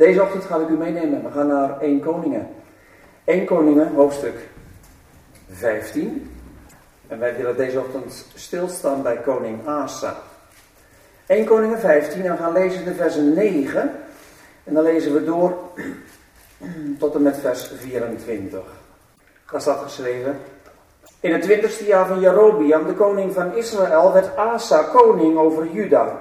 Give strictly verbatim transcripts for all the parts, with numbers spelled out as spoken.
Deze ochtend ga ik u meenemen. We gaan naar Eerste Koningen. Eerste Koningen, hoofdstuk vijftien. En wij willen deze ochtend stilstaan bij koning Asa. Eerste Koningen vijftien, en we gaan lezen de versen negen. En dan lezen we door tot en met vers vierentwintig. Daar staat geschreven: in het twintigste jaar van Jerobeam, de koning van Israël, werd Asa koning over Juda.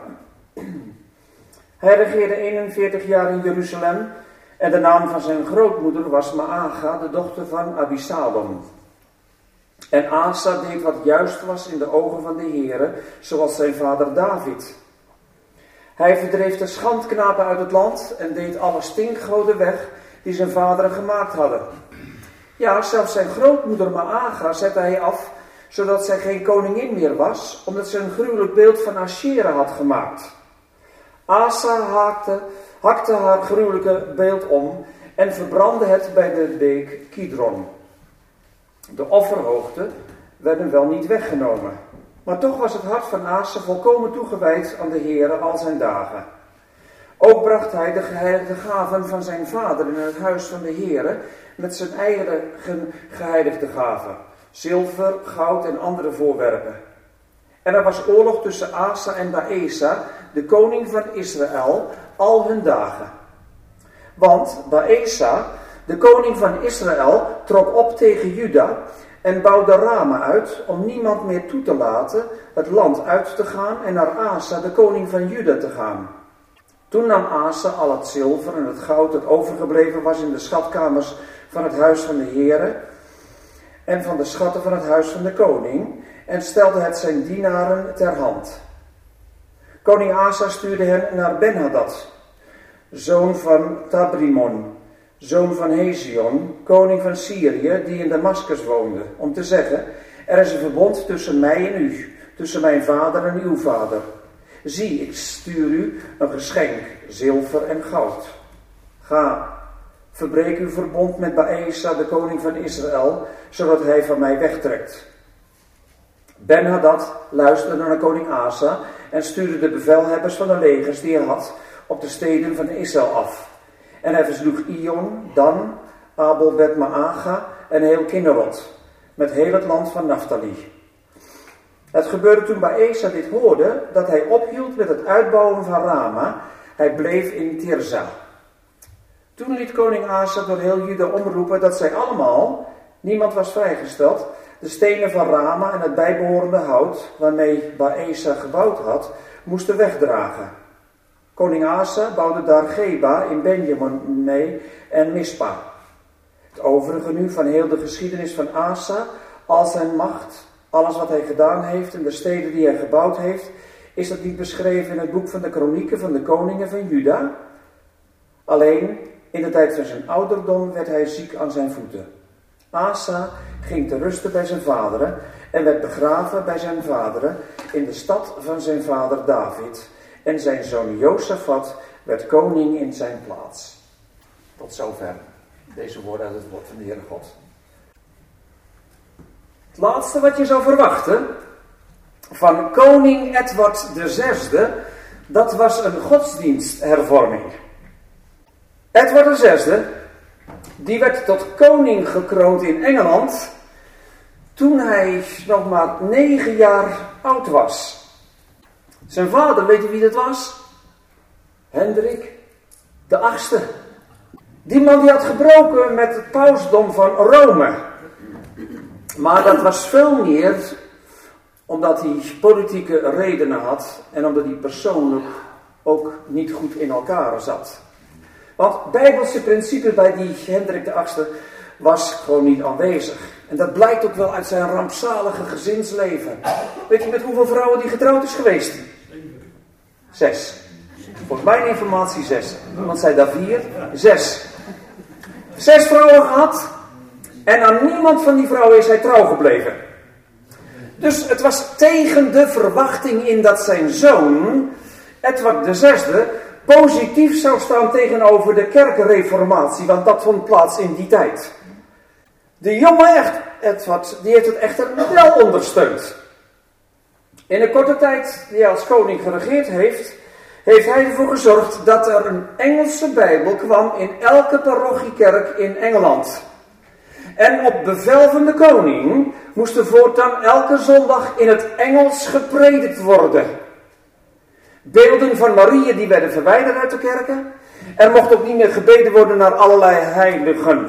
Hij regeerde eenenveertig jaar in Jeruzalem en de naam van zijn grootmoeder was Maaga, de dochter van Abisalom. En Asa deed wat juist was in de ogen van de Heere, zoals zijn vader David. Hij verdreef de schandknapen uit het land en deed alle stinkgoden weg die zijn vaderen gemaakt hadden. Ja, zelfs zijn grootmoeder Maaga zette hij af, zodat zij geen koningin meer was, omdat ze een gruwelijk beeld van Asherah had gemaakt. Asa hakte, hakte haar gruwelijke beeld om en verbrandde het bij de beek Kidron. De offerhoogten werden wel niet weggenomen, maar toch was het hart van Asa volkomen toegewijd aan de Heere al zijn dagen. Ook bracht hij de geheiligde gaven van zijn vader in het huis van de Heere met zijn eigen geheiligde gaven, zilver, goud en andere voorwerpen. En er was oorlog tussen Asa en Baesa, de koning van Israël, al hun dagen. Want Baesa, de koning van Israël, trok op tegen Juda en bouwde Rama uit om niemand meer toe te laten het land uit te gaan en naar Asa, de koning van Juda, te gaan. Toen nam Asa al het zilver en het goud dat overgebleven was in de schatkamers van het huis van de Heere en van de schatten van het huis van de koning en stelde het zijn dienaren ter hand. Koning Asa stuurde hen naar Ben-Hadad, zoon van Tabrimon, zoon van Hezion, koning van Syrië, die in Damaskus woonde, om te zeggen: er is een verbond tussen mij en u, tussen mijn vader en uw vader. Zie, ik stuur u een geschenk, zilver en goud. Ga, verbreek uw verbond met Baesa, de koning van Israël, zodat hij van mij wegtrekt. Ben-Hadad luisterde naar koning Asa en stuurde de bevelhebbers van de legers die hij had op de steden van Israël af. En hij versloeg Ion, Dan, Abel Bet-Maaga en heel Kinnerot, met heel het land van Naphtali. Het gebeurde toen Baesa dit hoorde, dat hij ophield met het uitbouwen van Rama. Hij bleef in Tirza. Toen liet koning Asa door heel Juda omroepen dat zij allemaal, niemand was vrijgesteld, de stenen van Rama en het bijbehorende hout, waarmee Baesa gebouwd had, moesten wegdragen. Koning Asa bouwde daar Geba in Benjamin mee en Mispa. Het overige nu van heel de geschiedenis van Asa, al zijn macht, alles wat hij gedaan heeft en de steden die hij gebouwd heeft, is dat niet beschreven in het boek van de kronieken van de koningen van Juda? Alleen in de tijd van zijn ouderdom werd hij ziek aan zijn voeten. Asa ging te rusten bij zijn vaderen en werd begraven bij zijn vaderen in de stad van zijn vader David. En zijn zoon Josafat werd koning in zijn plaats. Tot zover deze woorden uit het woord van de Heere God. Het laatste wat je zou verwachten van koning Edward de zesde, dat was een godsdiensthervorming. Edward de zesde, die werd tot koning gekroond in Engeland toen hij nog maar negen jaar oud was. Zijn vader, weet u wie dat was? Hendrik de achtste. Die man die had gebroken met het pausdom van Rome. Maar dat was veel meer omdat hij politieke redenen had en omdat hij persoonlijk ook niet goed in elkaar zat. Want bijbelse principe bij die Hendrik de achtste was gewoon niet aanwezig. En dat blijkt ook wel uit zijn rampzalige gezinsleven. Weet je met hoeveel vrouwen die getrouwd is geweest? Zes. Volgens mijn informatie zes. Iemand zei daar vier. Zes. Zes vrouwen gehad. En aan niemand van die vrouwen is hij trouw gebleven. Dus het was tegen de verwachting in dat zijn zoon, Edward de zesde, positief zou staan tegenover de kerkreformatie. Want dat vond plaats in die tijd. De jonge Edward, die heeft het echter wel ondersteund. In de korte tijd die hij als koning geregeerd heeft, heeft hij ervoor gezorgd dat er een Engelse Bijbel kwam in elke parochiekerk in Engeland. En op bevel van de koning moest er voortaan elke zondag in het Engels gepredikt worden. Beelden van Maria die werden verwijderd uit de kerken. Er mocht ook niet meer gebeden worden naar allerlei heiligen.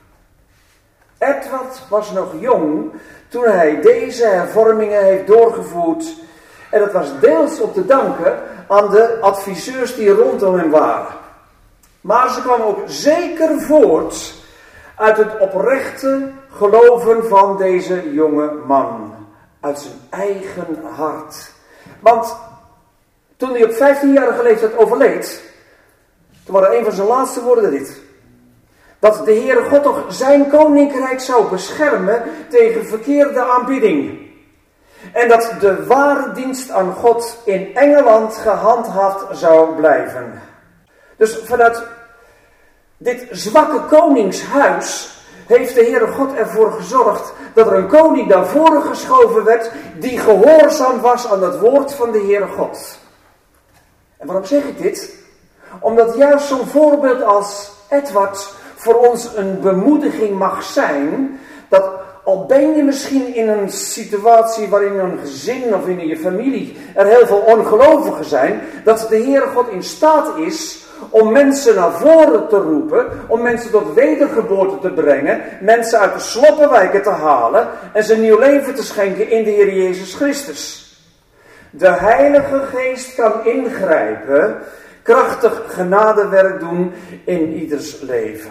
Edward was nog jong toen hij deze hervormingen heeft doorgevoerd. En dat was deels op te danken aan de adviseurs die rondom hem waren. Maar ze kwamen ook zeker voort uit het oprechte geloven van deze jonge man. Uit zijn eigen hart. Want toen hij op vijftienjarige leeftijd overleed, toen waren een van zijn laatste woorden dit. Dat de Heere God toch zijn koninkrijk zou beschermen tegen verkeerde aanbidding. En dat de ware dienst aan God in Engeland gehandhaafd zou blijven. Dus vanuit dit zwakke koningshuis heeft de Heere God ervoor gezorgd dat er een koning naar voren geschoven werd die gehoorzaam was aan het woord van de Heere God. En waarom zeg ik dit? Omdat juist zo'n voorbeeld als Edward voor ons een bemoediging mag zijn, dat al ben je misschien in een situatie waarin een gezin of in je familie er heel veel ongelovigen zijn, dat de Heere God in staat is om mensen naar voren te roepen, om mensen tot wedergeboorte te brengen, mensen uit de sloppenwijken te halen en ze nieuw leven te schenken in de Heer Jezus Christus. De Heilige Geest kan ingrijpen, krachtig genadewerk doen in ieders leven.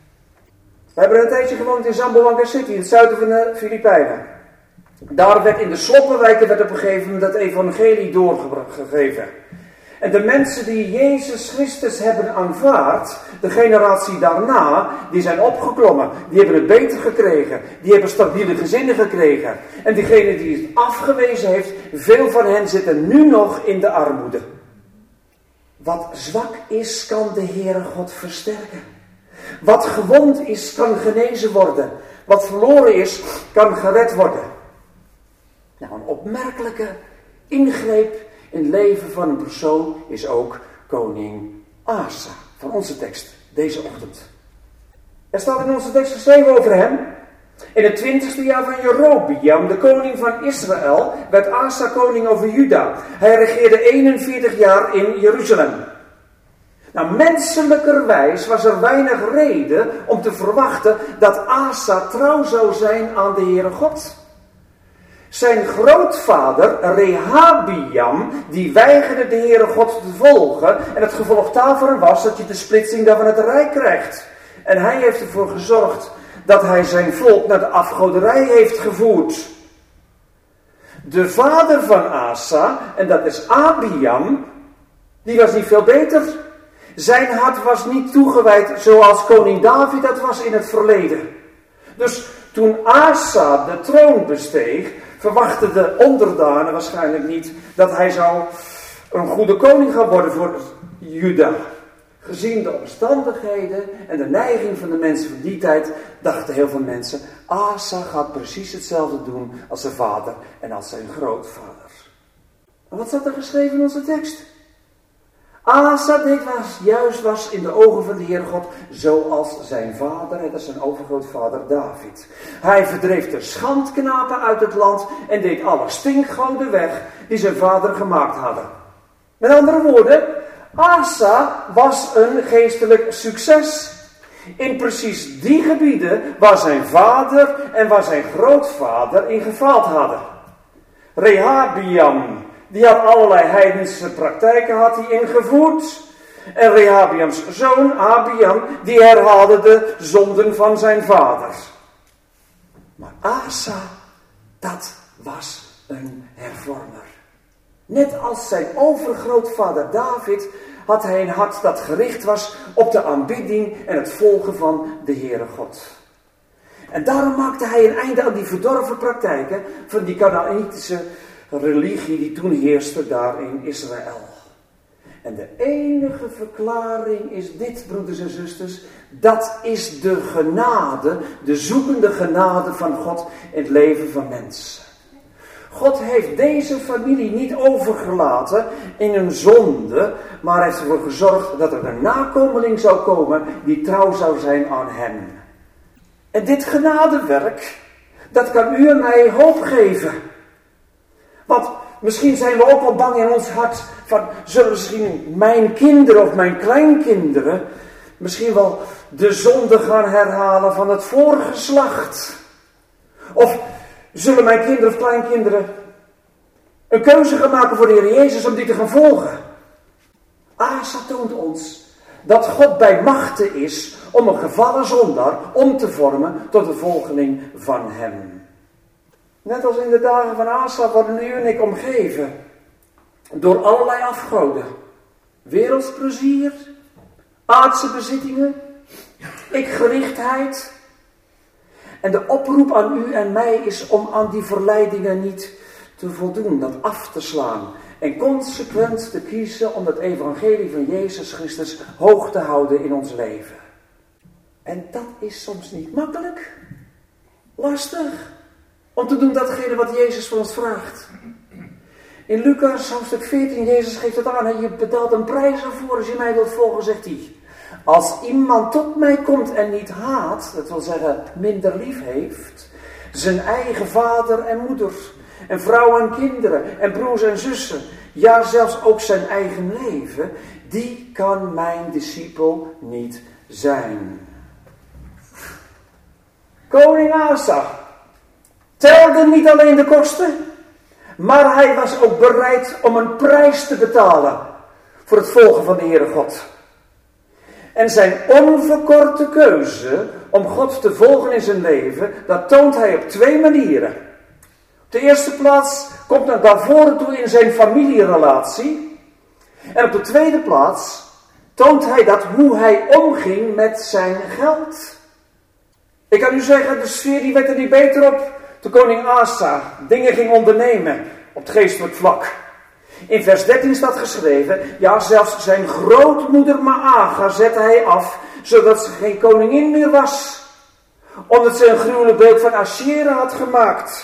We hebben een tijdje gewoond in Zamboanga City, in het zuiden van de Filipijnen. Daar werd in de sloppenwijken werd op een gegeven moment het evangelie doorgegeven. En de mensen die Jezus Christus hebben aanvaard, de generatie daarna, die zijn opgeklommen. Die hebben het beter gekregen. Die hebben stabiele gezinnen gekregen. En diegene die het afgewezen heeft, veel van hen zitten nu nog in de armoede. Wat zwak is, kan de Heere God versterken. Wat gewond is, kan genezen worden. Wat verloren is, kan gered worden. Nou, een opmerkelijke ingreep in het leven van een persoon is ook koning Asa. Van onze tekst, deze ochtend. Er staat in onze tekst geschreven over hem. In het twintigste jaar van Jerobiam, de koning van Israël, werd Asa koning over Juda. Hij regeerde eenenveertig jaar in Jeruzalem. Nou, menselijkerwijs was er weinig reden om te verwachten dat Asa trouw zou zijn aan de Heere God. Zijn grootvader Rehabiam, die weigerde de Heere God te volgen. En het gevolg daarvan was dat je de splitsing van het rijk krijgt. En hij heeft ervoor gezorgd dat hij zijn volk naar de afgoderij heeft gevoerd. De vader van Asa, en dat is Abiam, die was niet veel beter. Zijn hart was niet toegewijd zoals koning David dat was in het verleden. Dus toen Asa de troon besteeg, verwachten de onderdanen waarschijnlijk niet dat hij zou een goede koning gaan worden voor Juda. Gezien de omstandigheden en de neiging van de mensen van die tijd, dachten heel veel mensen, Asa gaat precies hetzelfde doen als zijn vader en als zijn grootvader. Maar wat staat er geschreven in onze tekst? Asa deed was, juist was in de ogen van de Heer God, zoals zijn vader, dat is zijn overgrootvader David. Hij verdreef de schandknapen uit het land en deed alle stinkgoden weg die zijn vader gemaakt hadden. Met andere woorden, Asa was een geestelijk succes in precies die gebieden waar zijn vader en waar zijn grootvader in gefaald hadden. Rehabiam, die had allerlei heidense praktijken had hij ingevoerd. En Rehabiams zoon, Abiam, die herhaalde de zonden van zijn vader. Maar Asa, dat was een hervormer. Net als zijn overgrootvader David had hij een hart dat gericht was op de aanbidding en het volgen van de Heere God. En daarom maakte hij een einde aan die verdorven praktijken van die Kanaanitische religie die toen heerste daar in Israël. En de enige verklaring is dit, broeders en zusters, dat is de genade, de zoekende genade van God in het leven van mensen. God heeft deze familie niet overgelaten in een zonde, maar heeft ervoor gezorgd dat er een nakomeling zou komen die trouw zou zijn aan hem. En dit genadewerk, dat kan u en mij hoop geven. Want misschien zijn we ook wel bang in ons hart van, zullen misschien mijn kinderen of mijn kleinkinderen misschien wel de zonde gaan herhalen van het vorige geslacht? Of zullen mijn kinderen of kleinkinderen een keuze gaan maken voor de Heer Jezus om die te gaan volgen? Asa toont ons dat God bij machte is om een gevallen zondaar om te vormen tot een volgeling van hem. Net als in de dagen van Asa worden u en ik omgeven door allerlei afgoden. Werelds plezier, aardse bezittingen, ikgerichtheid. En de oproep aan u en mij is om aan die verleidingen niet te voldoen, dat af te slaan. En consequent te kiezen om het evangelie van Jezus Christus hoog te houden in ons leven. En dat is soms niet makkelijk. Lastig. Om te doen datgene wat Jezus van ons vraagt. In Lucas hoofdstuk veertien, Jezus geeft het aan. Je betaalt een prijs ervoor als je mij wilt volgen, zegt hij. Als iemand tot mij komt en niet haat, dat wil zeggen minder lief heeft, zijn eigen vader en moeder, en vrouwen en kinderen, en broers en zussen, ja zelfs ook zijn eigen leven, die kan mijn discipel niet zijn. Koning Asa telde niet alleen de kosten, maar hij was ook bereid om een prijs te betalen voor het volgen van de Heere God. En zijn onverkorte keuze om God te volgen in zijn leven, dat toont hij op twee manieren. Op de eerste plaats komt hij naar voren toe in zijn familierelatie. En op de tweede plaats toont hij dat hoe hij omging met zijn geld. Ik kan u zeggen, de sfeer die werd er niet beter op toen koning Asa dingen ging ondernemen op het geestelijk vlak. In vers dertien staat geschreven, ja zelfs zijn grootmoeder Maaga zette hij af, zodat ze geen koningin meer was. Omdat ze een gruwelijk beeld van Asherah had gemaakt.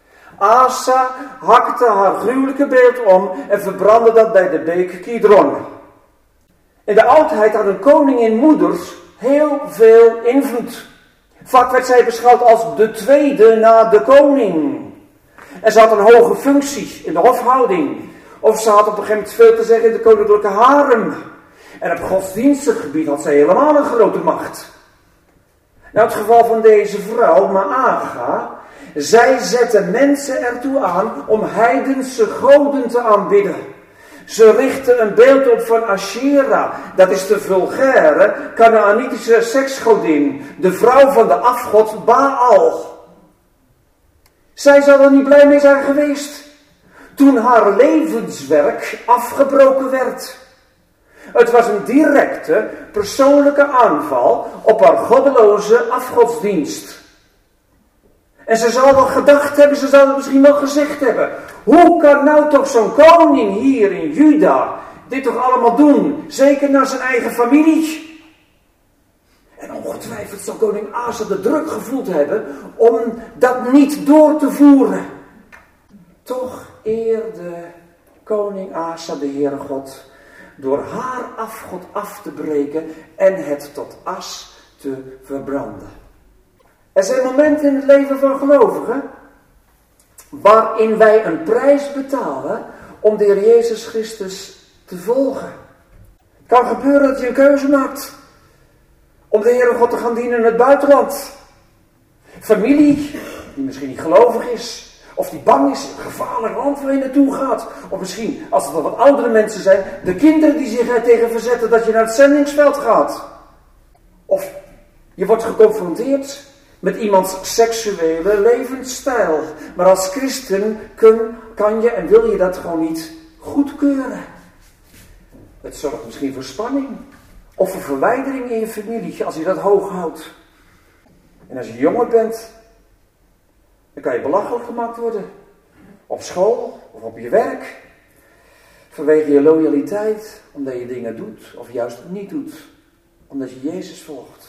Asa hakte haar gruwelijke beeld om en verbrandde dat bij de beek Kidron. In de oudheid hadden koningin moeders heel veel invloed. Vaak werd zij beschouwd als de tweede na de koning. En ze had een hoge functie in de hofhouding. Of ze had op een gegeven moment veel te zeggen in de koninklijke harem. En op godsdienstig gebied had zij helemaal een grote macht. Nou, het geval van deze vrouw, Maaga, zij zette mensen ertoe aan om heidense goden te aanbidden. Ze richtte een beeld op van Asherah, dat is de vulgaire, Kanaanitische seksgodin, de vrouw van de afgod Baal. Zij zal er niet blij mee zijn geweest toen haar levenswerk afgebroken werd. Het was een directe, persoonlijke aanval op haar goddeloze afgodsdienst. En ze zal wel gedacht hebben, ze zal het misschien wel gezegd hebben. Hoe kan nou toch zo'n koning hier in Juda dit toch allemaal doen? Zeker naar zijn eigen familie. En ongetwijfeld zal koning Asa de druk gevoeld hebben om dat niet door te voeren. Toch eerde koning Asa de Heere God door haar afgod af te breken en het tot as te verbranden. Er zijn momenten in het leven van gelovigen waarin wij een prijs betalen om de Heer Jezus Christus te volgen. Het kan gebeuren dat je een keuze maakt om de Heere God te gaan dienen in het buitenland. Familie die misschien niet gelovig is, of die bang is, een gevaarlijk land waar je naartoe gaat. Of misschien, als het wel wat oudere mensen zijn, de kinderen die zich er tegen verzetten dat je naar het zendingsveld gaat. Of je wordt geconfronteerd met iemands seksuele levensstijl. Maar als christen kun, kan je en wil je dat gewoon niet goedkeuren. Het zorgt misschien voor spanning. Of voor verwijdering in je familie, als je dat hoog houdt. En als je jonger bent, dan kan je belachelijk gemaakt worden. Op school of op je werk. Vanwege je loyaliteit, omdat je dingen doet of juist niet doet. Omdat je Jezus volgt.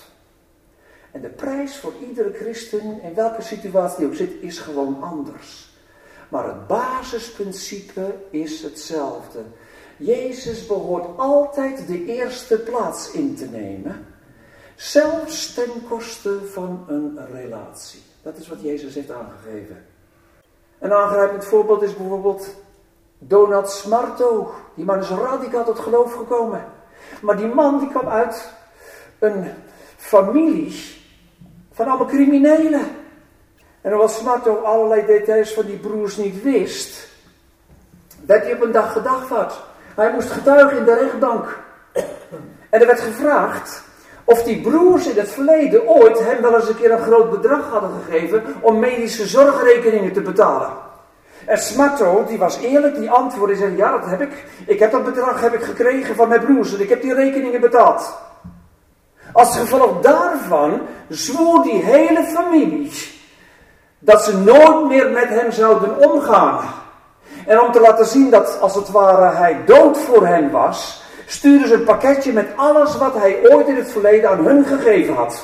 En de prijs voor iedere christen, in welke situatie die ook zit, is gewoon anders. Maar het basisprincipe is hetzelfde. Jezus behoort altijd de eerste plaats in te nemen. Zelfs ten koste van een relatie. Dat is wat Jezus heeft aangegeven. Een aangrijpend voorbeeld is bijvoorbeeld Donat Smarto. Die man is radicaal tot geloof gekomen. Maar die man die kwam uit een familie van allemaal criminelen. En als Smarto allerlei details van die broers niet wist, werd hij op een dag gedagvaard. Hij moest getuigen in de rechtbank. En er werd gevraagd of die broers in het verleden ooit hem wel eens een keer een groot bedrag hadden gegeven om medische zorgrekeningen te betalen. En Smarto, die was eerlijk, die antwoordde en zei, ja, dat heb ik. Ik heb dat bedrag heb ik gekregen van mijn broers en ik heb die rekeningen betaald. Als gevolg daarvan zwoer die hele familie dat ze nooit meer met hem zouden omgaan. En om te laten zien dat als het ware hij dood voor hen was, stuurden ze een pakketje met alles wat hij ooit in het verleden aan hun gegeven had.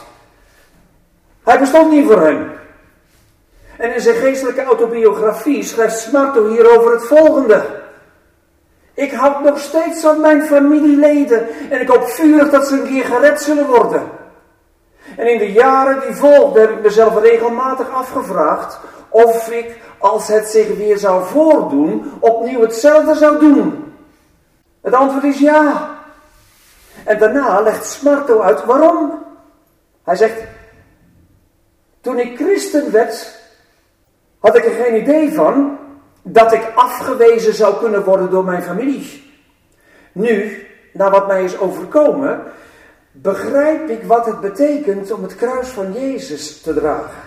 Hij bestond niet voor hen. En in zijn geestelijke autobiografie schrijft Smarto hierover het volgende. Ik houd nog steeds van mijn familieleden en ik hoop vurig dat ze een keer gered zullen worden. En in de jaren die volgden heb ik mezelf regelmatig afgevraagd of ik, als het zich weer zou voordoen, opnieuw hetzelfde zou doen. Het antwoord is ja. En daarna legt Smarto uit waarom. Hij zegt, toen ik christen werd, had ik er geen idee van dat ik afgewezen zou kunnen worden door mijn familie. Nu, na wat mij is overkomen, begrijp ik wat het betekent om het kruis van Jezus te dragen.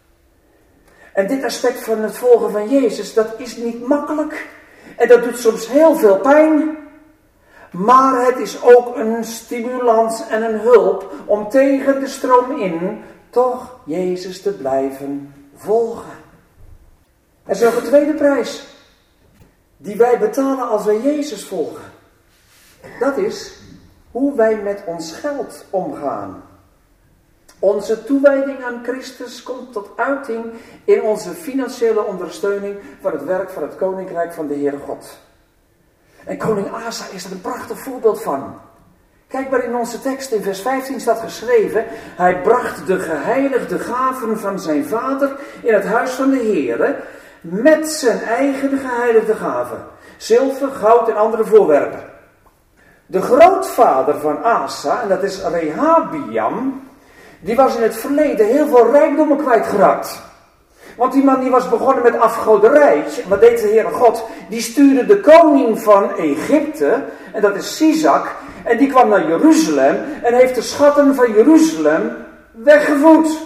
En dit aspect van het volgen van Jezus, dat is niet makkelijk. En dat doet soms heel veel pijn. Maar het is ook een stimulans en een hulp om tegen de stroom in toch Jezus te blijven volgen. Er is nog een tweede prijs die wij betalen als wij Jezus volgen. Dat is hoe wij met ons geld omgaan. Onze toewijding aan Christus komt tot uiting in onze financiële ondersteuning van het werk van het Koninkrijk van de Heere God. En koning Asa is er een prachtig voorbeeld van. Kijk maar in onze tekst, in vers vijftien staat geschreven, hij bracht de geheiligde gaven van zijn vader in het huis van de Heere met zijn eigen geheiligde gaven, zilver, goud en andere voorwerpen. De grootvader van Asa, en dat is Rehabiam, die was in het verleden heel veel rijkdommen kwijtgeraakt. Want die man die was begonnen met afgoderij. En wat deed de Heere God? Die stuurde de koning van Egypte, en dat is Sisak, en die kwam naar Jeruzalem en heeft de schatten van Jeruzalem weggevoerd. Er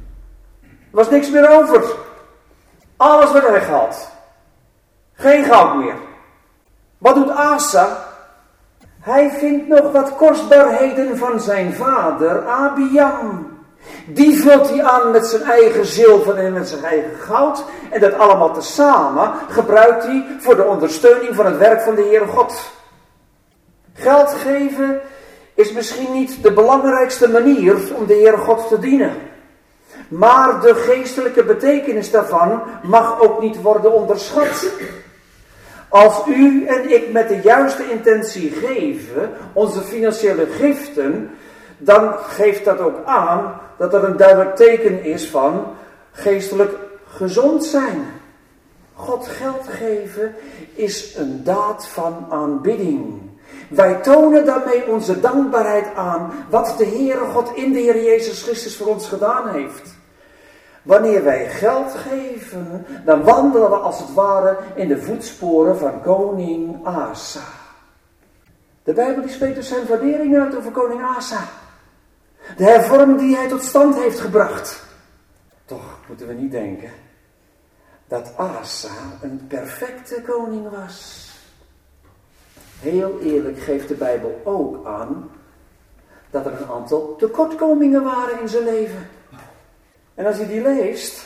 was niks meer over. Alles werd weggehaald. Geen goud meer. Wat doet Asa? Hij vindt nog wat kostbaarheden van zijn vader, Abiam. Die vult hij aan met zijn eigen zilver en met zijn eigen goud. En dat allemaal tezamen gebruikt hij voor de ondersteuning van het werk van de Heere God. Geld geven is misschien niet de belangrijkste manier om de Heere God te dienen. Maar de geestelijke betekenis daarvan mag ook niet worden onderschat. Als u en ik met de juiste intentie geven, onze financiële giften, dan geeft dat ook aan dat er een duidelijk teken is van geestelijk gezond zijn. God geld geven is een daad van aanbidding. Wij tonen daarmee onze dankbaarheid aan wat de Heere God in de Heer Jezus Christus voor ons gedaan heeft. Wanneer wij geld geven, dan wandelen we als het ware in de voetsporen van koning Asa. De Bijbel die spreekt dus zijn waardering uit over koning Asa. De hervorming die hij tot stand heeft gebracht. Toch moeten we niet denken dat Asa een perfecte koning was. Heel eerlijk geeft de Bijbel ook aan dat er een aantal tekortkomingen waren in zijn leven. En als je die leest,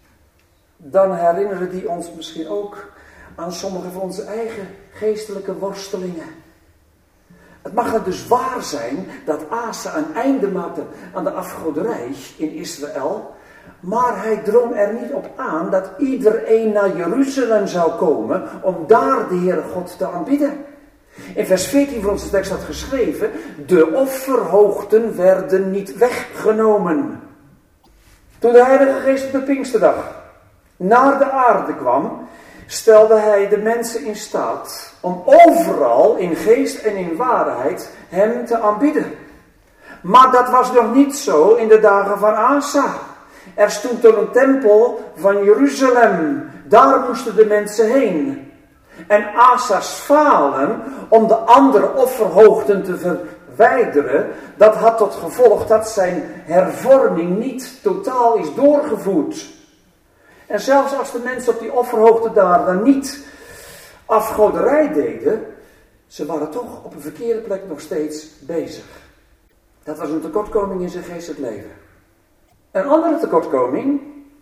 dan herinneren die ons misschien ook aan sommige van onze eigen geestelijke worstelingen. Het mag er dus waar zijn dat Asa een einde maakte aan de afgoderij in Israël, Maar hij drong er niet op aan dat iedereen naar Jeruzalem zou komen om daar de Heere God te aanbidden. In vers veertien van onze tekst staat geschreven: de offerhoogten werden niet weggenomen. Toen de Heilige Geest op de Pinksterdag naar de aarde kwam, stelde hij de mensen in staat om overal in geest en in waarheid hem te aanbidden. Maar dat was nog niet zo in de dagen van Asa. Er stond toen een tempel van Jeruzalem. Daar moesten de mensen heen. En Asa's falen om de andere offerhoogten te verwijderen, dat had tot gevolg dat zijn hervorming niet totaal is doorgevoerd. En zelfs als de mensen op die offerhoogte daar dan niet afgoderij deden, ze waren toch op een verkeerde plek nog steeds bezig. Dat was een tekortkoming in zijn geestelijk leven. Een andere tekortkoming,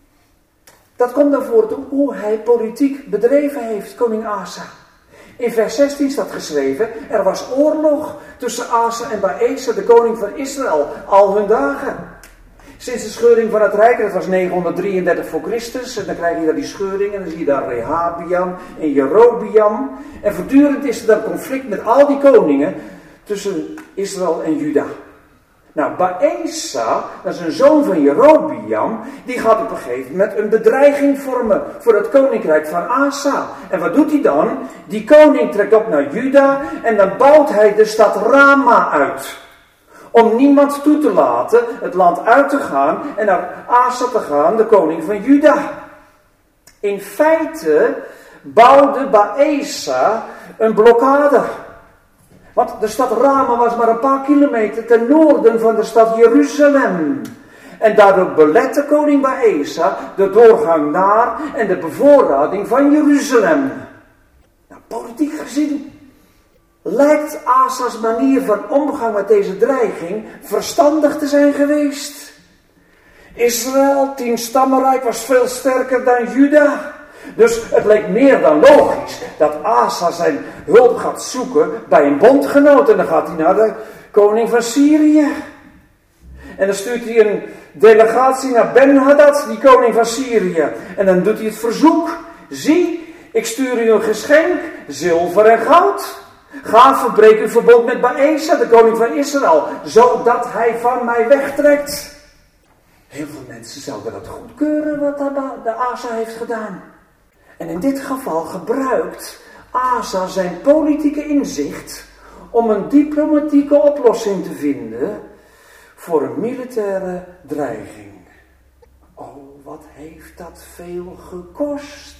dat komt naar voren toe hoe hij politiek bedreven heeft, koning Asa. In vers zestien staat geschreven: er was oorlog tussen Asa en Baesa, de koning van Israël, al hun dagen. Sinds de scheuring van het rijk, dat was negenhonderddrieëndertig voor Christus, en dan krijg je daar die scheuring, en dan zie je daar Rehabiam en Jerobiam. En voortdurend is er dan conflict met al die koningen tussen Israël en Juda. Nou, Baesa, dat is een zoon van Jerobiam, die gaat op een gegeven moment een bedreiging vormen voor het koninkrijk van Asa. En wat doet hij dan? Die koning trekt op naar Juda en dan bouwt hij de stad Rama uit. Om niemand toe te laten het land uit te gaan en naar Asa te gaan, de koning van Juda. In feite bouwde Baesa een blokkade. Want de stad Rama was maar een paar kilometer ten noorden van de stad Jeruzalem. En daardoor belette koning Baesa de doorgang naar en de bevoorrading van Jeruzalem. Nou, politiek gezien lijkt Asa's manier van omgang met deze dreiging verstandig te zijn geweest. Israël, tien stammenrijk, was veel sterker dan Juda. Dus het leek meer dan logisch dat Asa zijn hulp gaat zoeken bij een bondgenoot. En dan gaat hij naar de koning van Syrië. En dan stuurt hij een delegatie naar Ben-Hadad, die koning van Syrië. En dan doet hij het verzoek: zie, ik stuur u een geschenk, zilver en goud. Ga, verbreek uw verbond met Baesa, de koning van Israël, zodat hij van mij wegtrekt. Heel veel mensen zouden dat goedkeuren wat de Asa heeft gedaan. En in dit geval gebruikt Asa zijn politieke inzicht om een diplomatieke oplossing te vinden voor een militaire dreiging. Oh, wat heeft dat veel gekost?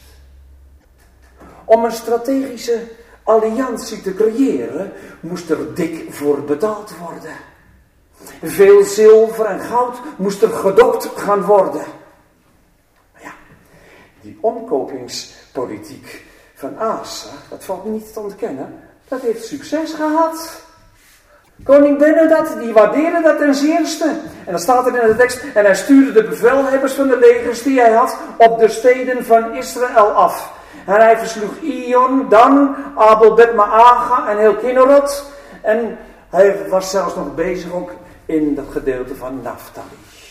Om een strategische alliantie te creëren, moest er dik voor betaald worden. Veel zilver en goud moest er gedokt gaan worden. Maar ja, die omkopingspolitiek van Asa, dat valt niet te ontkennen, dat heeft succes gehad. Koning Ben-Hadad, die waardeerde dat ten zeerste. En dan staat er in de tekst: en hij stuurde de bevelhebbers van de legers die hij had op de steden van Israël af. En hij versloeg Ion, Dan, Abel, Bet-Maaga en heel Kinnerot. En hij was zelfs nog bezig ook in dat gedeelte van Naphtali.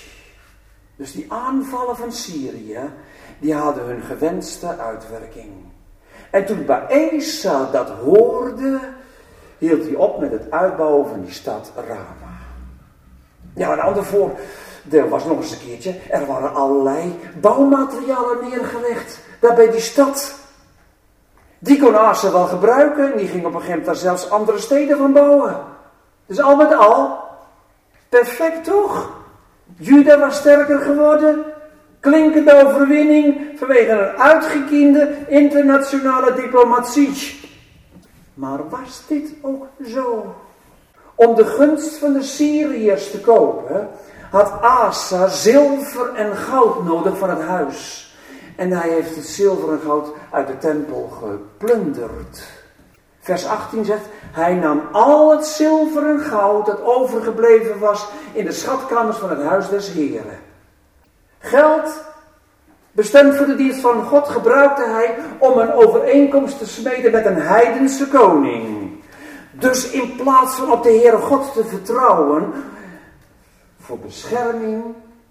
Dus die aanvallen van Syrië, die hadden hun gewenste uitwerking. En toen Baesa dat hoorde, hield hij op met het uitbouwen van die stad Rama. Ja, een ander voordeel was nog eens een keertje, er waren allerlei bouwmaterialen neergelegd, daar bij die stad. Die kon Asa wel gebruiken en die ging op een gegeven moment daar zelfs andere steden van bouwen. Dus al met al, perfect toch? Juda was sterker geworden, klinkende overwinning vanwege een uitgekiende internationale diplomatie. Maar was dit ook zo? Om de gunst van de Syriërs te kopen, had Asa zilver en goud nodig van het huis. En hij heeft het zilver en goud uit de tempel geplunderd. Vers achttien zegt: hij nam al het zilver en goud dat overgebleven was in de schatkamers van het huis des Heren. Geld, bestemd voor de dienst van God, gebruikte hij om een overeenkomst te smeden met een heidense koning. Dus in plaats van op de Heere God te vertrouwen voor bescherming,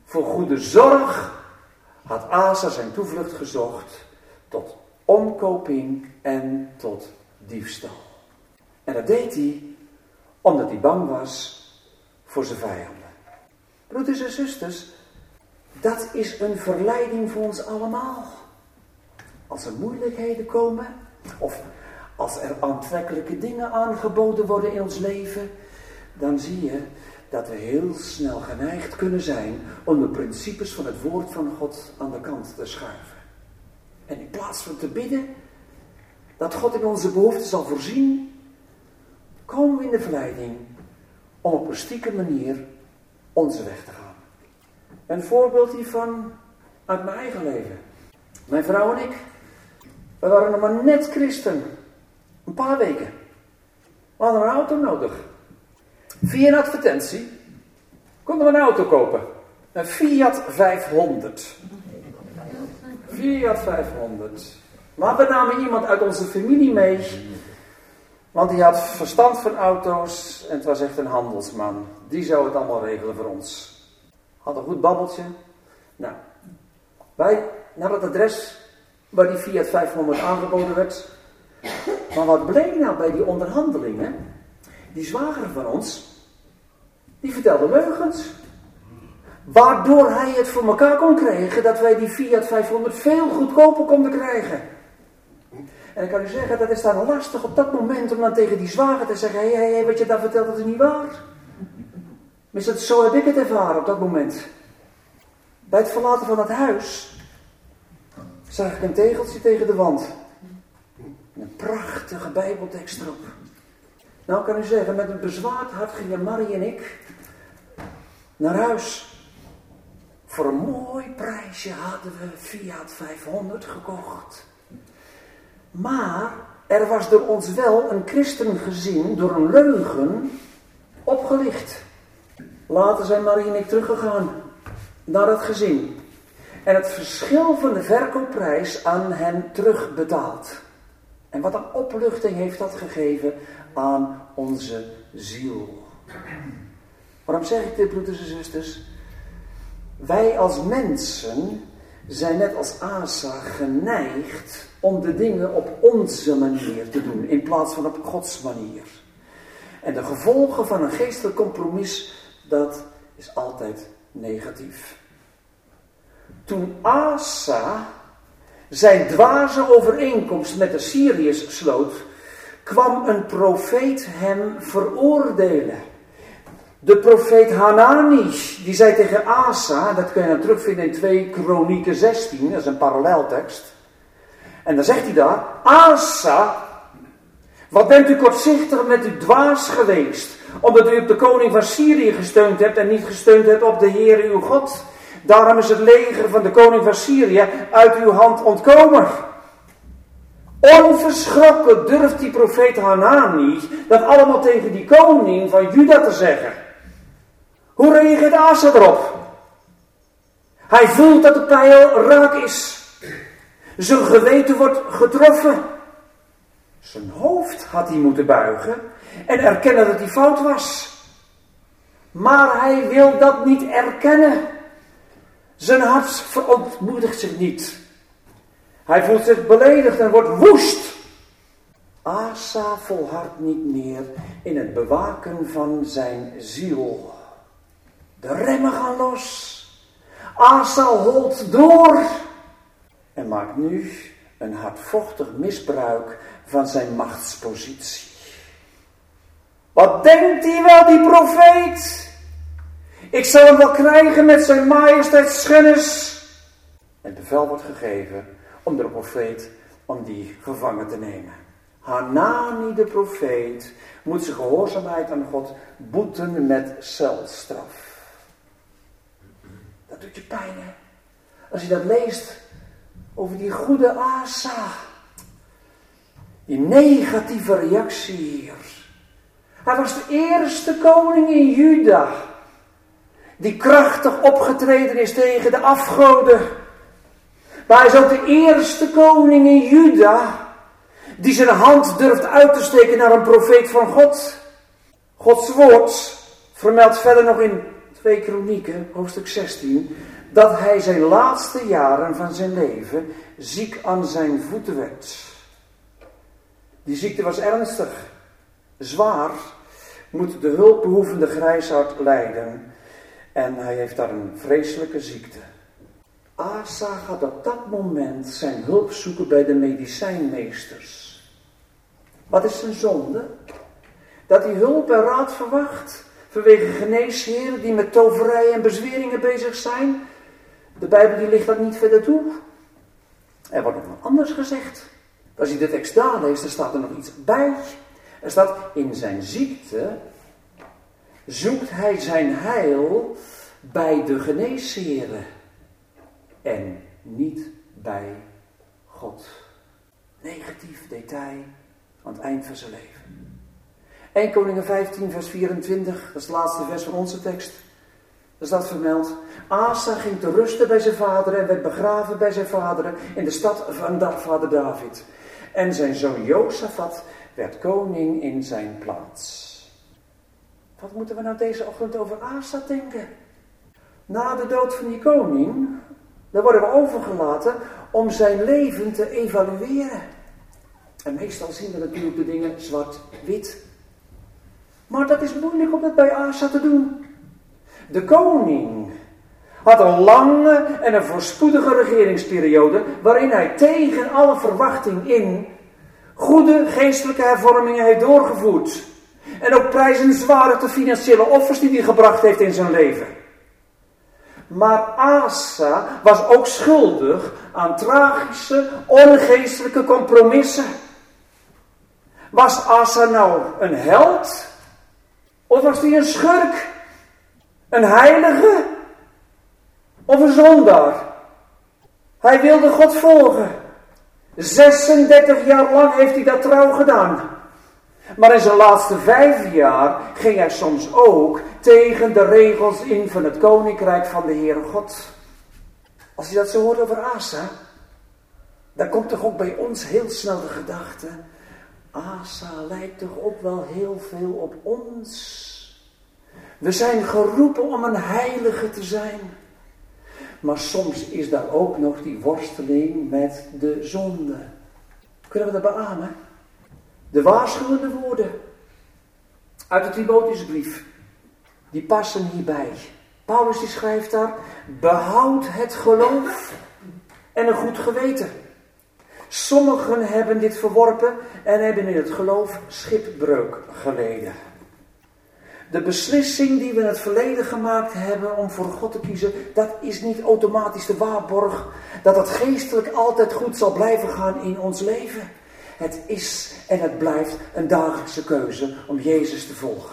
voor goede zorg had Asa zijn toevlucht gezocht tot omkoping en tot diefstal. En dat deed hij omdat hij bang was voor zijn vijanden. Broeders en zusters, dat is een verleiding voor ons allemaal. Als er moeilijkheden komen, of als er aantrekkelijke dingen aangeboden worden in ons leven, dan zie je dat we heel snel geneigd kunnen zijn om de principes van het woord van God aan de kant te schuiven. En in plaats van te bidden dat God in onze behoeften zal voorzien, komen we in de verleiding om op een stiekem manier onze weg te gaan. Een voorbeeld hiervan uit mijn eigen leven. Mijn vrouw en ik, we waren nog maar net christen. Een paar weken. We hadden een auto nodig. Via een advertentie konden we een auto kopen. Een Fiat vijfhonderd. Fiat vijfhonderd. Maar we namen iemand uit onze familie mee. Want die had verstand van auto's en het was echt een handelsman. Die zou het allemaal regelen voor ons. Had een goed babbeltje. Nou, wij naar het adres waar die Fiat vijfhonderd aangeboden werd. Maar wat bleek nou bij die onderhandelingen? Die zwager van ons, die vertelde leugens. Waardoor hij het voor elkaar kon krijgen dat wij die Fiat vijfhonderd veel goedkoper konden krijgen. En ik kan u zeggen, dat is dan lastig op dat moment om dan tegen die zwager te zeggen, hé, hé, hé, wat je daar vertelt, dat is niet waar. Maar zo heb ik het ervaren op dat moment. Bij het verlaten van het huis zag ik een tegeltje tegen de wand. Een prachtige bijbeltekst erop. Nou kan u zeggen, met een bezwaard hart gingen Marie en ik naar huis. Voor een mooi prijsje hadden we Fiat vijfhonderd gekocht. Maar er was door ons wel een christengezin door een leugen opgelicht. Later zijn Marie en ik teruggegaan naar het gezin. En het verschil van de verkoopprijs aan hen terugbetaald. En wat een opluchting heeft dat gegeven aan onze ziel. Waarom zeg ik dit, broeders en zusters? Wij als mensen zijn net als Asa geneigd om de dingen op onze manier te doen, in plaats van op Gods manier. En de gevolgen van een geestelijk compromis, dat is altijd negatief. Toen Asa zijn dwaze overeenkomst met de Syriërs sloot, kwam een profeet hem veroordelen. De profeet Hanani, die zei tegen Asa, dat kun je dan terugvinden in twee Kronieken zestien, dat is een paralleltekst. En dan zegt hij daar, Asa, wat bent u kortzichtig met u dwaas geweest, omdat u op de koning van Syrië gesteund hebt en niet gesteund hebt op de Heere uw God. Daarom is het leger van de koning van Syrië uit uw hand ontkomen. Onverschrokken durft die profeet Hanani dat allemaal tegen die koning van Juda te zeggen. Hoe reageert Asa erop? Hij voelt dat de pijl raak is. Zijn geweten wordt getroffen. Zijn hoofd had hij moeten buigen en erkennen dat hij fout was. Maar hij wil dat niet erkennen. Zijn hart verontmoedigt zich niet. Hij voelt zich beledigd en wordt woest. Asa volhardt niet meer in het bewaken van zijn ziel. De remmen gaan los. Asa holt door. En maakt nu een hardvochtig misbruik van zijn machtspositie. Wat denkt hij wel, die profeet? Ik zal hem wel krijgen met zijn majesteitsschennis. En bevel wordt gegeven om de profeet, om die gevangen te nemen. Hanani de profeet moet zijn gehoorzaamheid aan God boeten met celstraf. Dat doet je pijn, hè? Als je dat leest over die goede Asa. Die negatieve reactie hier. Hij was de eerste koning in Juda die krachtig opgetreden is tegen de afgoden. Maar hij is ook de eerste koning in Juda die zijn hand durft uit te steken naar een profeet van God. Gods woord vermeldt verder nog in twee Kronieken, hoofdstuk zestien, dat hij zijn laatste jaren van zijn leven ziek aan zijn voeten werd. Die ziekte was ernstig, zwaar, moet de hulpbehoevende grijsaard lijden en hij heeft daar een vreselijke ziekte. Asa gaat op dat moment zijn hulp zoeken bij de medicijnmeesters. Wat is zijn zonde? Dat hij hulp en raad verwacht vanwege geneesheren die met toverij en bezweringen bezig zijn. De Bijbel die ligt dat niet verder toe. Er wordt nog anders gezegd. Als je de tekst daar leest, dan staat er nog iets bij. Er staat, in zijn ziekte zoekt hij zijn heil bij de geneesheren. En niet bij God. Negatief detail aan het eind van zijn leven. Eerste Koningen vijftien vers vierentwintig, dat is het laatste vers van onze tekst. Daar staat vermeld. Asa ging te rusten bij zijn vader en werd begraven bij zijn vader in de stad van vader David. En zijn zoon Josafat werd koning in zijn plaats. Wat moeten we nou deze ochtend over Asa denken? Na de dood van die koning, dan worden we overgelaten om zijn leven te evalueren. En meestal zien we natuurlijk de dingen zwart-wit. Maar dat is moeilijk om dat bij Asa te doen. De koning had een lange en een voorspoedige regeringsperiode waarin hij tegen alle verwachting in goede geestelijke hervormingen heeft doorgevoerd. En ook prijzenswaardig de financiële offers die hij gebracht heeft in zijn leven. Maar Asa was ook schuldig aan tragische, ongeestelijke compromissen. Was Asa nou een held? Of was hij een schurk? Een heilige? Of een zondaar? Hij wilde God volgen. zesendertig jaar lang heeft hij dat trouw gedaan. Maar in zijn laatste vijf jaar ging hij soms ook tegen de regels in van het koninkrijk van de Heere God. Als je dat zo hoort over Asa, dan komt toch ook bij ons heel snel de gedachte, Asa lijkt toch ook wel heel veel op ons. We zijn geroepen om een heilige te zijn. Maar soms is daar ook nog die worsteling met de zonde. Kunnen we dat beamen? De waarschuwende woorden uit de Timotheusbrief, die passen hierbij. Paulus die schrijft daar, behoud het geloof en een goed geweten. Sommigen hebben dit verworpen en hebben in het geloof schipbreuk geleden. De beslissing die we in het verleden gemaakt hebben om voor God te kiezen, dat is niet automatisch de waarborg dat het geestelijk altijd goed zal blijven gaan in ons leven. Het is en het blijft een dagelijkse keuze om Jezus te volgen.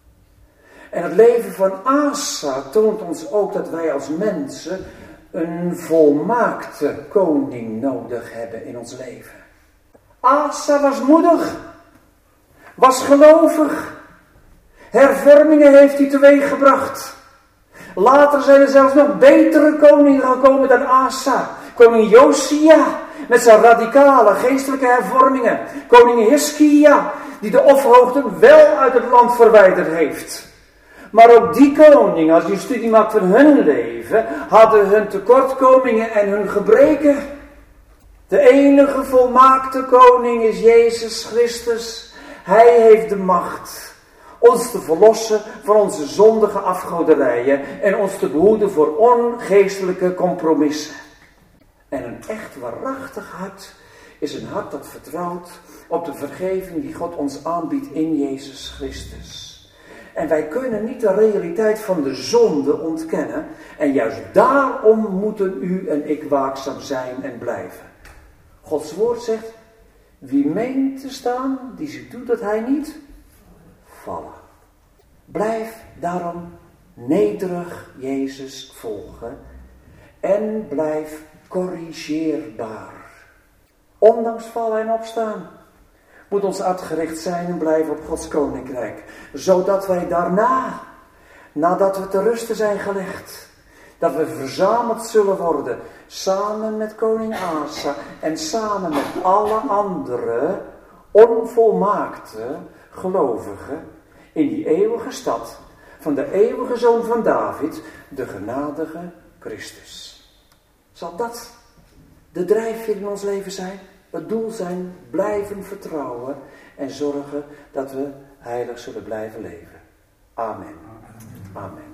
En het leven van Asa toont ons ook dat wij als mensen een volmaakte koning nodig hebben in ons leven. Asa was moedig, was gelovig. Hervormingen heeft hij teweeggebracht. Later zijn er zelfs nog betere koningen gekomen dan Asa. Koning Josia met zijn radicale geestelijke hervormingen. Koning Hiskia die de offerhoogten wel uit het land verwijderd heeft. Maar ook die koningen, als je een studie maakt van hun leven, hadden hun tekortkomingen en hun gebreken. De enige volmaakte koning is Jezus Christus. Hij heeft de macht ons te verlossen van onze zondige afgoderijen en ons te behoeden voor ongeestelijke compromissen. En een echt waarachtig hart is een hart dat vertrouwt op de vergeving die God ons aanbiedt in Jezus Christus. En wij kunnen niet de realiteit van de zonde ontkennen. En juist daarom moeten u en ik waakzaam zijn en blijven. Gods woord zegt, wie meent te staan, die ziet toe dat hij niet vallen. Blijf daarom nederig Jezus volgen en blijf corrigeerbaar. Ondanks vallen en opstaan moet ons hart gericht zijn en blijven op Gods koninkrijk. Zodat wij daarna, nadat we te rusten zijn gelegd, dat we verzameld zullen worden, samen met koning Asa en samen met alle andere onvolmaakte gelovigen in die eeuwige stad van de eeuwige Zoon van David, de genadige Christus. Zal dat de drijfveer in ons leven zijn? Het doel zijn, blijven vertrouwen en zorgen dat we heilig zullen blijven leven. Amen. Amen.